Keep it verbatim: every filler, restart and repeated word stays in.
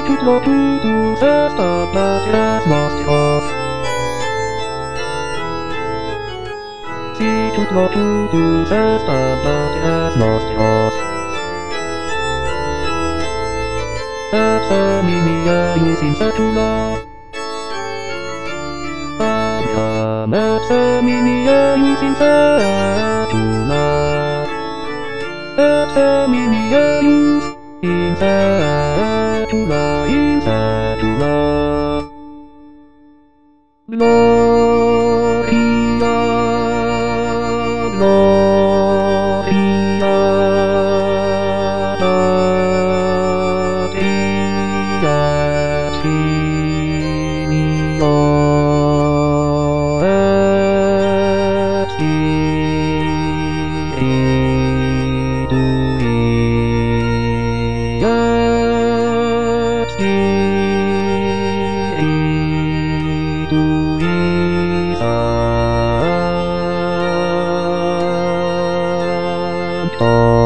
to go to do the stuff that has lost us. See to go to do the stuff that has lost us. Examinia using Satula. Abiam examinia using Satula. Examinia using Satula, in Satula. Gloria, Gloria, Oh